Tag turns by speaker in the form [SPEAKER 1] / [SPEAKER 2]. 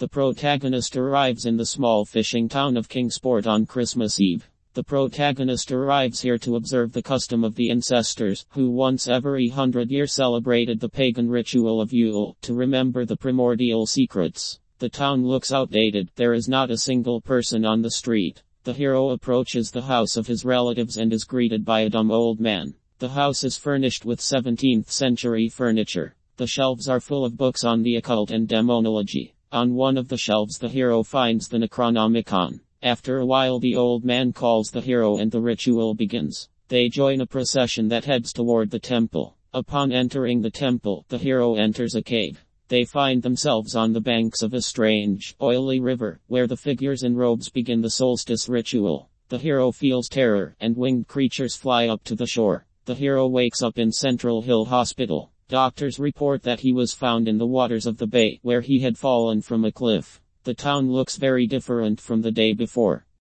[SPEAKER 1] The protagonist arrives in the small fishing town of Kingsport on Christmas Eve. The protagonist arrives here to observe the custom of the ancestors, who once every 100 years celebrated the pagan ritual of Yule, to remember the primordial secrets. The town looks outdated, there is not a single person on the street. The hero approaches the house of his relatives and is greeted by a dumb old man. The house is furnished with 17th century furniture. The shelves are full of books on the occult and demonology. On one of the shelves the hero finds the Necronomicon. After a while the old man calls the hero and the ritual begins. They join a procession that heads toward the temple. Upon entering the temple, the hero enters a cave. They find themselves on the banks of a strange, oily river, where the figures in robes begin the solstice ritual. The hero feels terror, and winged creatures fly up to the shore. The hero wakes up in Central Hill Hospital. Doctors report that he was found in the waters of the bay, where he had fallen from a cliff. The town looks very different from the day before.